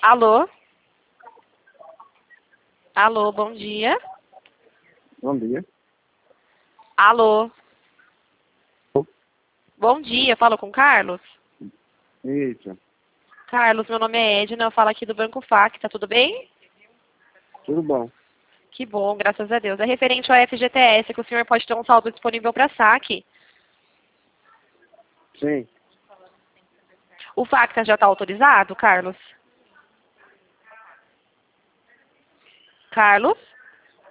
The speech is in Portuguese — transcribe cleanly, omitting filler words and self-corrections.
Alô? Alô, bom dia. Bom dia. Alô? Bom dia, falo com o Carlos? Eita, Carlos, meu nome é Edna, eu falo aqui do Banco FAC, tá tudo bem? tudo bom? Que bom, graças a Deus. É referente ao FGTS, que o senhor pode ter um saldo disponível para saque. Sim, O FAC já está autorizado, Carlos? Carlos?